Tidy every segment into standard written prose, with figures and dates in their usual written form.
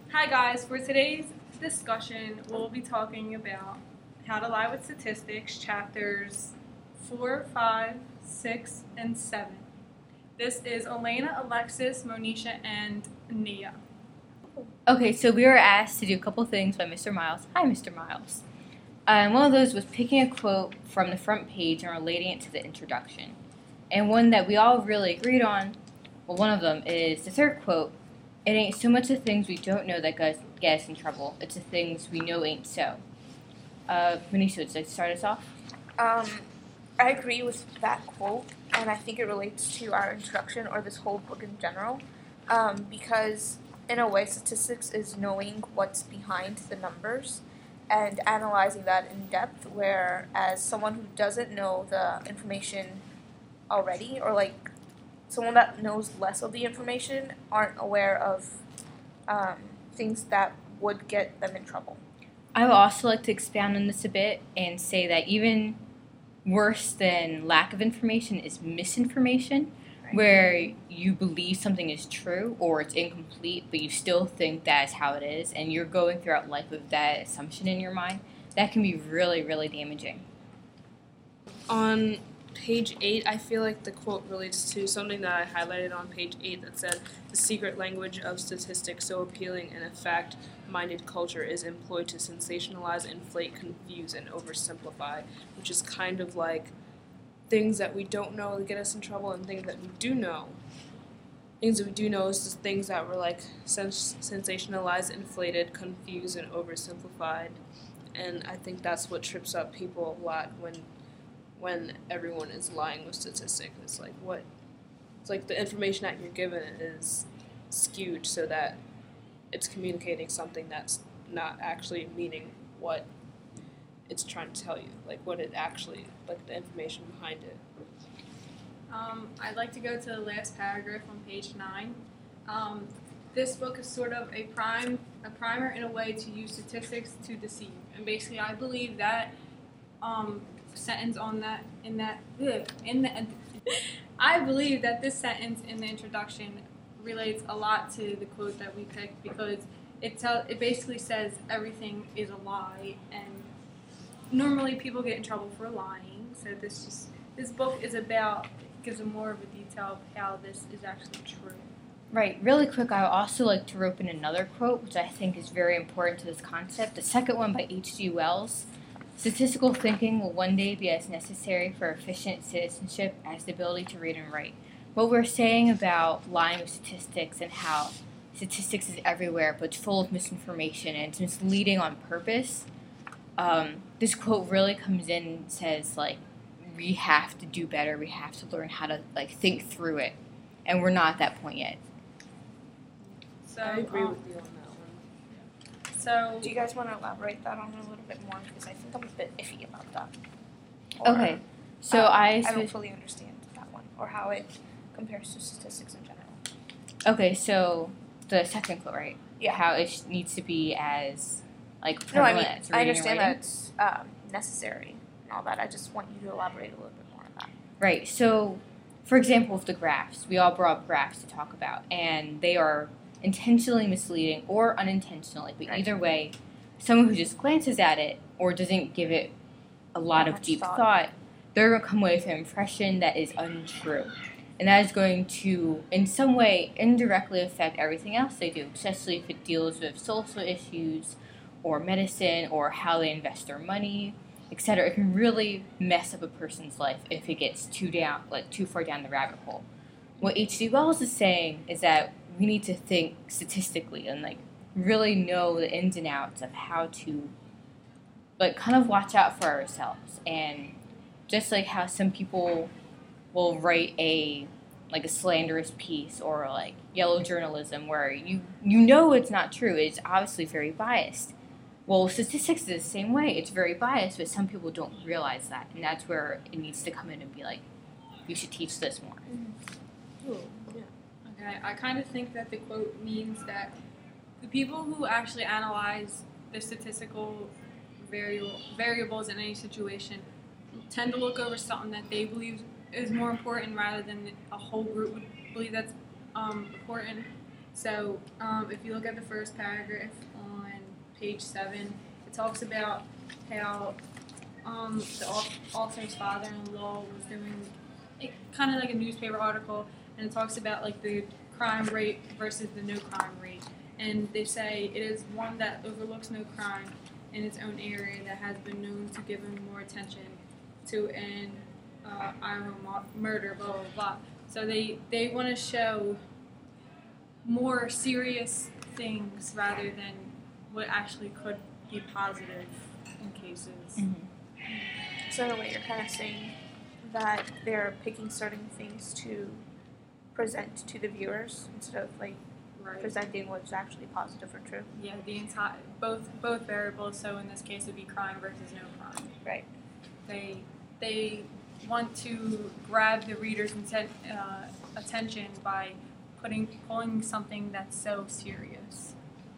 Hi guys, for today's discussion, we'll be talking about How to Lie with Statistics, chapters 4, 5, 6, and 7. This is Elena, Alexis, Monisha, and Nia. Okay, so we were asked to do a couple things by Mr. Miles. Hi, Mr. Miles. And one of those was picking a quote from the front page and relating it to the introduction. And one that we all really agreed on, well, one of them is the third quote. It ain't so much the things we don't know that get us in trouble. It's the things we know ain't so. Manisha, would you like to start us off? I agree with that quote, and I think it relates to our introduction or this whole book in general, because in a way, statistics is knowing what's behind the numbers and analyzing that in depth, whereas someone who doesn't know the information already, or like someone that knows less of the information, aren't aware of things that would get them in trouble. I would also like to expand on this a bit and say that even worse than lack of information is misinformation, where you believe something is true or it's incomplete, but you still think that is how it is, and you're going throughout life with that assumption in your mind. That can be really, really damaging. On page 8, I feel like the quote relates to something that I highlighted on page 8 that said, "The secret language of statistics, so appealing in a fact-minded culture, is employed to sensationalize, inflate, confuse, and oversimplify," which is kind of like things that we don't know that get us in trouble and things that we do know. Things that we do know is just things that were like sensationalized, inflated, confused, and oversimplified. And I think that's what trips up people a lot when everyone is lying with statistics. It's like the information that you're given is skewed so that it's communicating something that's not actually meaning what it's trying to tell you, like what it actually, like the information behind it. I'd like to go to the last paragraph on page 9. This book is sort of a primer in a way to use statistics to deceive. And basically, I believe that sentence I believe that this sentence in the introduction relates a lot to the quote that we picked, because it basically says everything is a lie, and normally people get in trouble for lying. So this book gives a more of a detail of how this is actually true. Right, really quick, I would also like to rope in another quote, which I think is very important to this concept. The second one by H.G. Wells. "Statistical thinking will one day be as necessary for efficient citizenship as the ability to read and write." What we're saying about lying with statistics and how statistics is everywhere, but it's full of misinformation and it's misleading on purpose, this quote really comes in and says, like, we have to do better, we have to learn how to, like, think through it, and we're not at that point yet. So, I agree with you on that one. So, Do you guys want to elaborate that on a little bit more? Because I think I'm a bit iffy about that. Okay, so I don't fully understand that one, or how it compares to statistics in general. Okay, so the second quote, right? Yeah. How it needs to be as, like, No, I prevalent mean, as I reading and understand writing. that it's necessary and all that. I just want you to elaborate a little bit more on that. Right, so, for example, with the graphs, we all brought up graphs to talk about, and they are intentionally misleading or unintentionally, but Right. either way, someone who just glances at it or doesn't give it a lot of Much deep thought. thought, they're going to come away with an impression that is untrue. And that is going to, in some way, indirectly affect everything else they do, especially if it deals with social issues or medicine or how they invest their money, etc. It can really mess up a person's life if it gets too far down the rabbit hole. What H.G. Wells is saying is that we need to think statistically and, like, really know the ins and outs of how to, like, kind of watch out for ourselves. And just like how some people will write a slanderous piece or, like, yellow journalism where you know it's not true, it's obviously very biased. Well, statistics is the same way. It's very biased, but some people don't realize that, and that's where it needs to come in and be like, you should teach this more. Oh, yeah. okay, I kind of think that the quote means that the people who actually analyze the statistical variables in any situation tend to look over something that they believe is more important rather than a whole group would believe that's important. So if you look at the first paragraph on page 7, it talks about how the author's father-in-law was doing kind of like a newspaper article, and it talks about like the crime rate versus the no crime rate. And they say it is one that overlooks no crime in its own area that has been known to give more attention to an Iowa murder, blah, blah, blah. So they want to show more serious things rather than what actually could be positive in cases. Mm-hmm. So in a way, you're kind of saying that they're picking certain things to present to the viewers instead of like Right. presenting what's actually positive or true. Yeah, the entire both variables. So in this case, it'd be crime versus no crime. Right. They want to grab the reader's attention by pulling something that's so serious.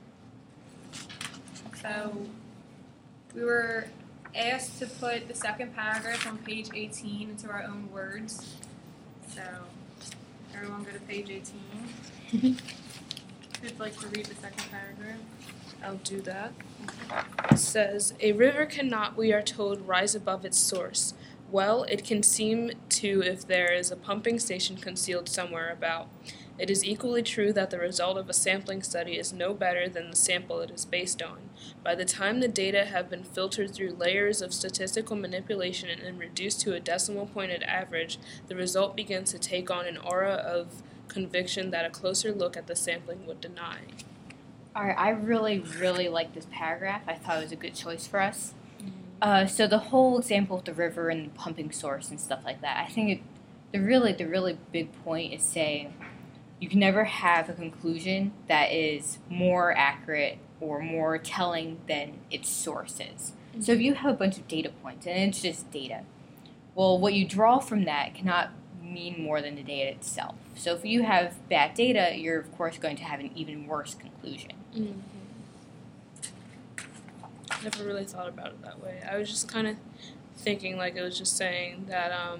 So we were asked to put the second paragraph on page 18 into our own words. So everyone go to page 18. Who'd like to read the second paragraph? I'll do that. It says, "A river cannot, we are told, rise above its source. Well, it can seem to if there is a pumping station concealed somewhere about. It is equally true that the result of a sampling study is no better than the sample it is based on. By the time the data have been filtered through layers of statistical manipulation and reduced to a decimal pointed average, the result begins to take on an aura of conviction that a closer look at the sampling would deny." All right, I really, really like this paragraph. I thought it was a good choice for us. So the whole example of the river and the pumping source and stuff like that, I think the really big point is saying you can never have a conclusion that is more accurate or more telling than its source is. Mm-hmm. So if you have a bunch of data points and it's just data, well, what you draw from that cannot mean more than the data itself. So if you have bad data, you're of course going to have an even worse conclusion. Mm-hmm. Never really thought about it that way. I was just kind of thinking like it was just saying that I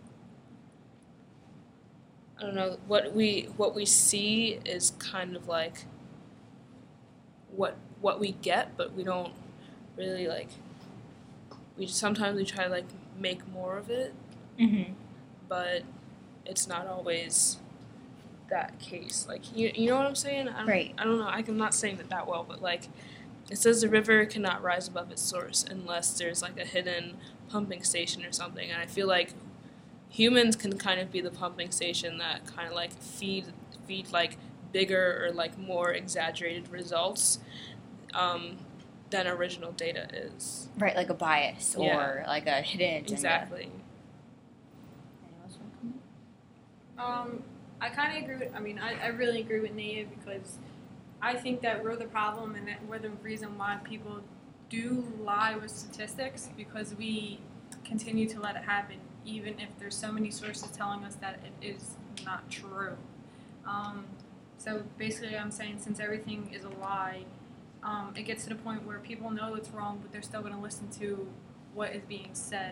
don't know, what we see is kind of like what we get, but we don't really like. Sometimes we try to like make more of it, Mm-hmm. but it's not always that case. Like you know what I'm saying? Right. I don't know. I'm not saying that well, but like it says the river cannot rise above its source unless there's like a hidden pumping station or something. And I feel like humans can kind of be the pumping station that kind of like feed like bigger or like more exaggerated results than original data is. Right, like a bias or like a hidden agenda. Exactly. Anyone else want to comment? I kind of agree with. I really agree with Nia because I think that we're the problem and that we're the reason why people do lie with statistics because we continue to let it happen, even if there's so many sources telling us that it is not true. So basically, I'm saying since everything is a lie, it gets to the point where people know it's wrong, but they're still going to listen to what is being said.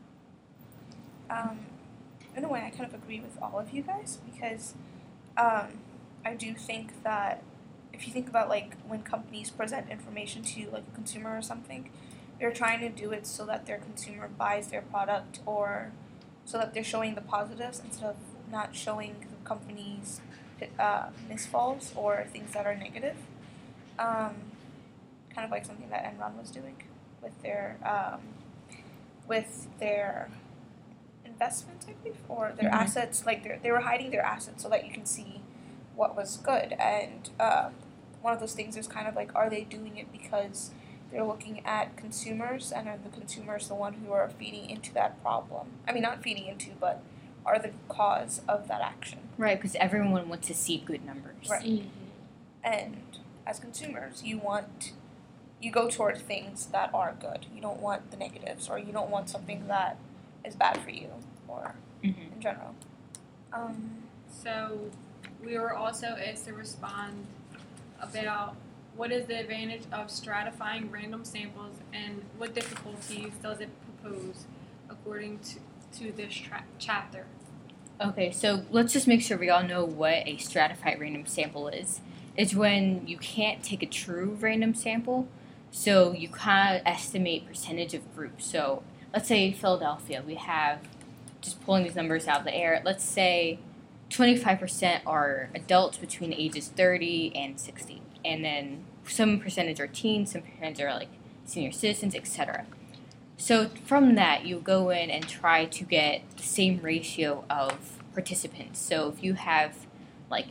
In a way, I kind of agree with all of you guys because I do think that if you think about like when companies present information to like a consumer or something, they're trying to do it so that their consumer buys their product or so that they're showing the positives instead of not showing the company's misfalls or things that are negative. Kind of like something that Enron was doing with their investments, I believe, or their assets. Like they were hiding their assets so that you can see what was good. And one of those things is kind of like, are they doing it because they're looking at consumers, and are the consumers the one who are feeding into that problem? I mean, not feeding into, but are the cause of that action. Right, because everyone wants to see good numbers. Right. Mm-hmm. And as consumers, you go toward things that are good. You don't want the negatives, or you don't want something that is bad for you, or in general. So we were also asked to respond about what is the advantage of stratifying random samples and what difficulties does it propose according to this chapter. Okay, so let's just make sure we all know what a stratified random sample is. It's when you can't take a true random sample, so you kind of estimate percentage of groups. So let's say Philadelphia, we have, just pulling these numbers out of the air, let's say 25% are adults between ages 30 and 60. And then some percentage are teens, some percentage are like senior citizens, etc. So from that, you go in and try to get the same ratio of participants. So if you have like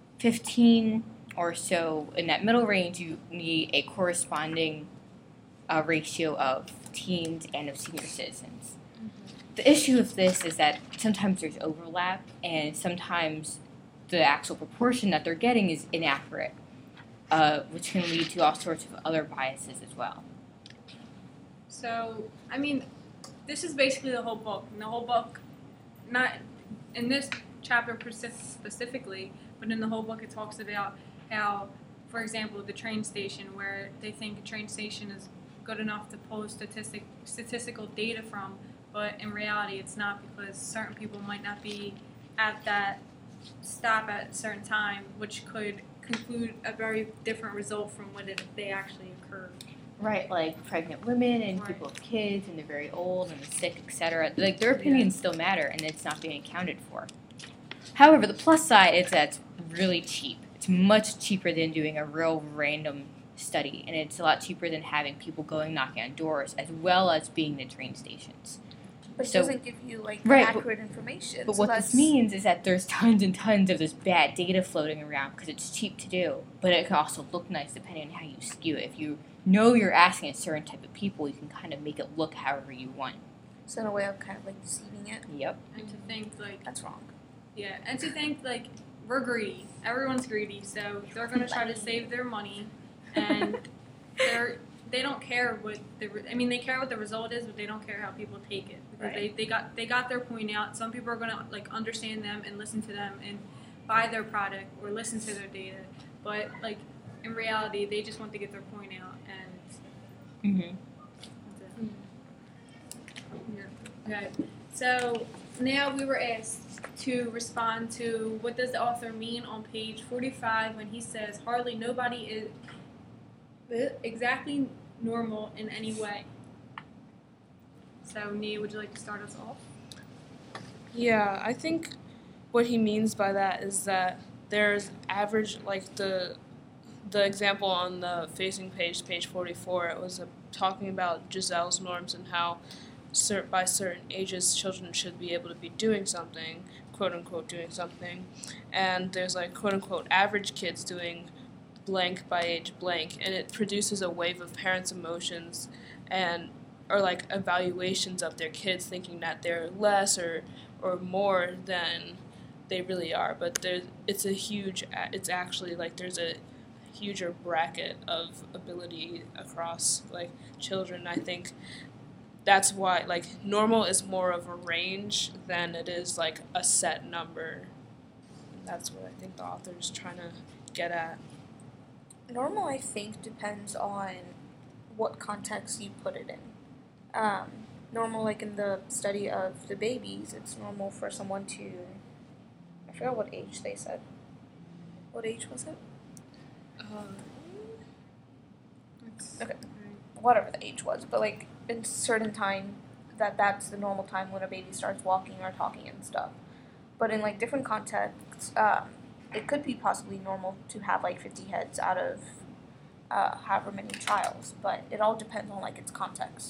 15 or so in that middle range, you need a corresponding ratio of teens and of senior citizens. The issue with this is that sometimes there's overlap, and sometimes the actual proportion that they're getting is inaccurate, which can lead to all sorts of other biases as well. So, I mean, this is basically the whole book. And the whole book, not in this chapter specifically, but in the whole book it talks about how, for example, the train station, where they think a train station is good enough to pull statistical data from, but in reality it's not, because certain people might not be at that stop at a certain time, which could conclude a very different result from when they actually occurred. Right, like pregnant women and Right. people with kids and they're very old and the sick, etc. Like their opinions still matter, and it's not being accounted for. However, the plus side is that it's really cheap. It's much cheaper than doing a real random study, and it's a lot cheaper than having people going knocking on doors, as well as being in train stations. But it So- doesn't give you like Right, but- accurate information. But so what that's, this means is that there's tons and tons of this bad data floating around because it's cheap to do, but it can also look nice depending on how you skew it. If you know you're asking a certain type of people, you can kind of make it look however you want. So in a way, I'm kind of like deceiving it. Yep. And to think like, That's wrong. yeah, and to think like we're greedy. Everyone's greedy, so they're gonna try to save their money, and they don't care what they care what the result is, but they don't care how people take it, because Right. they got their point out. Some people are gonna like understand them and listen to them and buy their product or listen to their data, but like in reality, they just want to get their point out, and Mm-hmm. that's it. Yeah. Okay. So now we were asked to respond to what does the author mean on page 45 when he says hardly nobody is exactly normal in any way. So Nia, would you like to start us off? Yeah, I think what he means by that is that there's average, like the example on the facing page, page 44, it was talking about Giselle's norms and how by certain ages children should be able to be doing something, quote unquote doing something, and there's like quote unquote average kids doing blank by age blank, and it produces a wave of parents' emotions and or like evaluations of their kids thinking that they're less or more than they really are, but it's actually like there's a huger bracket of ability across like children. I think that's why like normal is more of a range than it is like a set number. That's what I think the author is trying to get at. Normal, I think, depends on what context you put it in. Normal, like in the study of the babies, it's normal for someone to, I forgot what age they said. What age was it? Okay. Whatever the age was, but like in certain time that's the normal time when a baby starts walking or talking and stuff. But in like different contexts, it could be possibly normal to have like 50 heads out of however many trials, but it all depends on like its context.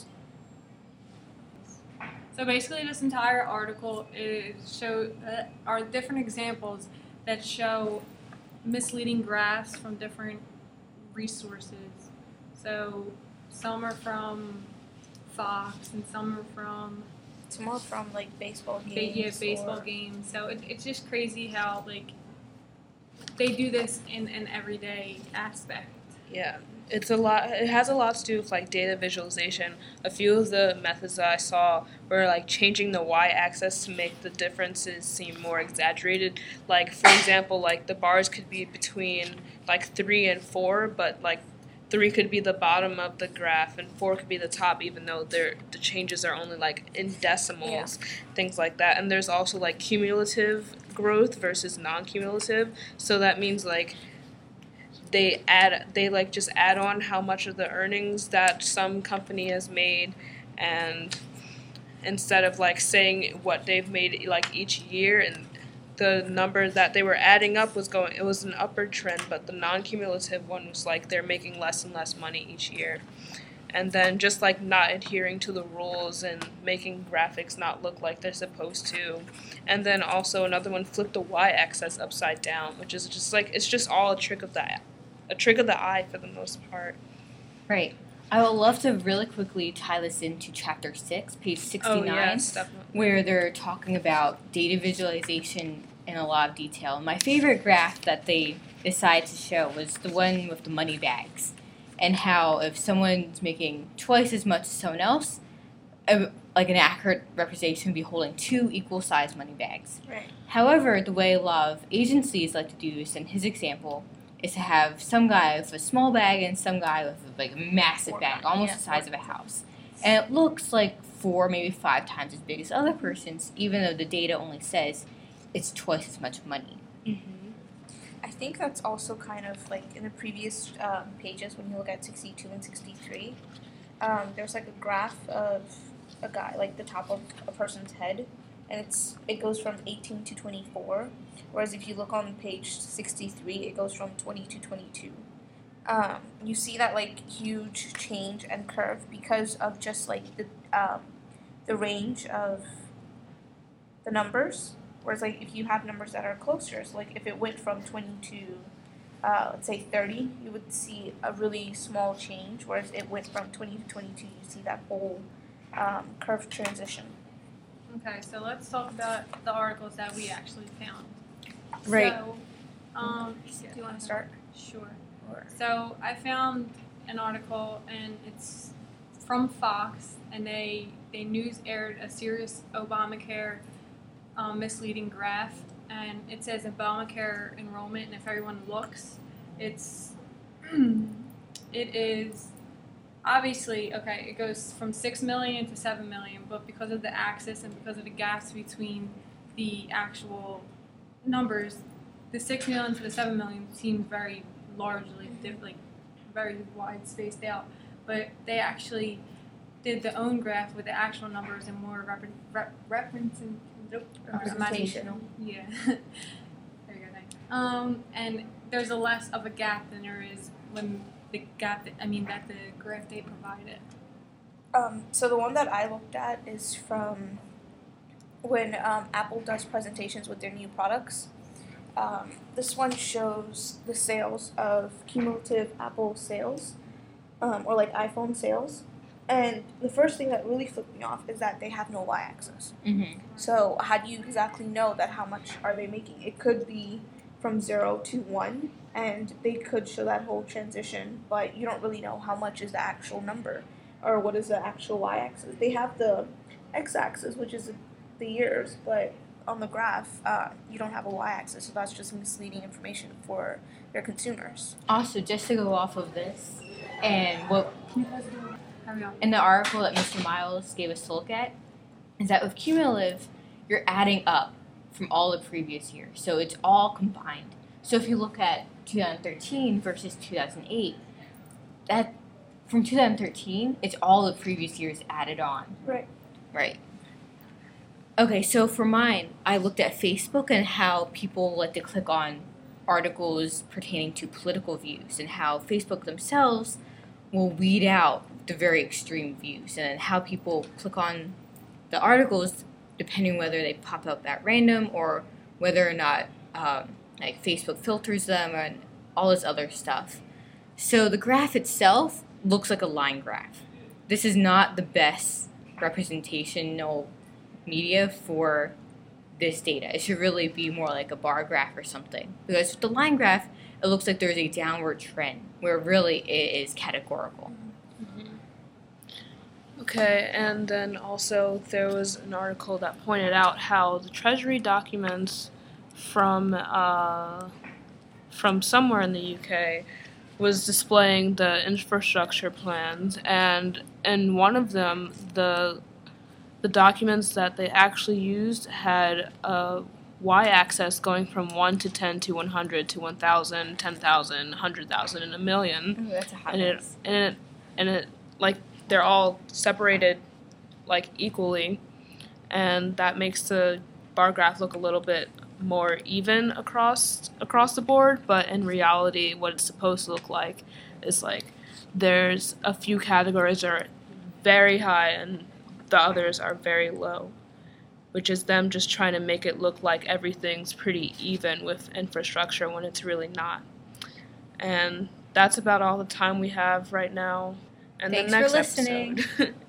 So basically, this entire article are different examples that show misleading graphs from different resources. So some are from Fox and some are from It's more from like baseball games. baseball or- games. So it's just crazy how like they do this in an everyday aspect. Yeah, it's a lot. It has a lot to do with like data visualization. A few of the methods that I saw were like changing the y-axis to make the differences seem more exaggerated. Like for example, like the bars could be between like 3 and 4, but like 3 could be the bottom of the graph and 4 could be the top, even though the changes are only like in decimals, things like that. And there's also like cumulative growth versus non-cumulative. So that means like they like just add on how much of the earnings that some company has made, and instead of like saying what they've made like each year, and the number that they were adding up it was an upward trend, but the non-cumulative one was like they're making less and less money each year. And then just like not adhering to the rules and making graphics not look like they're supposed to. And then also another one, flip the y-axis upside down, which is just like, it's just all a trick of the eye for the most part. Right. I would love to really quickly tie this into Chapter 6, page 69, yes, definitely. where they're talking about data visualization in a lot of detail. My favorite graph that they decided to show was the one with the money bags, and how if someone's making twice as much as someone else, like an accurate representation would be holding 2 equal-sized money bags. Right. However, the way a lot of agencies like to do this, in his example, is to have some guy with a small bag and some guy with like a massive bag, almost the size of a house. And it looks like 4, maybe 5 times as big as other person's, even though the data only says it's twice as much money. Mm-hmm. I think that's also kind of like in the previous pages when you look at 62 and 63, there's like a graph of a guy, like the top of a person's head, and it goes from 18 to 24. Whereas if you look on page 63, it goes from 20 to 22. You see that like huge change and curve because of just like the range of the numbers. Whereas like if you have numbers that are closer, so like if it went from 20 to let's say 30, you would see a really small change. Whereas it went from 20 to 22, you see that whole curve transition. Okay, so let's talk about the articles that we actually found. Right. So, Do you want to start? Sure. So I found an article, and it's from Fox, and they news aired a serious Obamacare misleading graph, and it says Obamacare enrollment, and if everyone looks, it is obviously, okay, it goes from 6 million to 7 million, but because of the axis and because of the gaps between the actual numbers, the 6 million to the 7 million seems very largely like very wide spaced out, but they actually did their own graph with the actual numbers and more representation. Yeah. There you go. Thanks. And there's a less of a gap than there is when the gap that the graph they provided. So the one that I looked at is from when Apple does presentations with their new products. This one shows the sales of cumulative Apple sales, or like iPhone sales. And the first thing that really flipped me off is that they have no y-axis. Mm-hmm. So how do you exactly know that how much are they making? It could be from 0 to 1, and they could show that whole transition, but you don't really know how much is the actual number, or what is the actual y-axis. They have the x-axis, which is the years, but on the graph, you don't have a y-axis, so that's just misleading information for their consumers. Also, just to go off of this, and what Hurry up. in the article that Mr. Miles gave us to look at, is that with cumulative, you're adding up from all the previous years. So it's all combined. So if you look at 2013 versus 2008, that from 2013, it's all the previous years added on. Right. Right. Okay, so for mine, I looked at Facebook and how people like to click on articles pertaining to political views, and how Facebook themselves will weed out the very extreme views, and how people click on the articles depending whether they pop up at random or whether or not like Facebook filters them and all this other stuff. So the graph itself looks like a line graph. This is not the best representational media for this data. It should really be more like a bar graph or something. Because with the line graph, it looks like there's a downward trend, where really it is categorical. Okay, and then also there was an article that pointed out how the Treasury documents from somewhere in the UK was displaying the infrastructure plans, and in one of them, the documents that they actually used had a y-axis going from 1 to 10 to 100 to 1,000, 10,000, 100,000, and a million. Ooh, that's a hot and it like they're all separated like equally, and that makes the bar graph look a little bit more even across the board. But in reality, what it's supposed to look like is like there's a few categories that are very high and the others are very low, which is them just trying to make it look like everything's pretty even with infrastructure when it's really not. And that's about all the time we have right now. And Thanks the next for listening. episode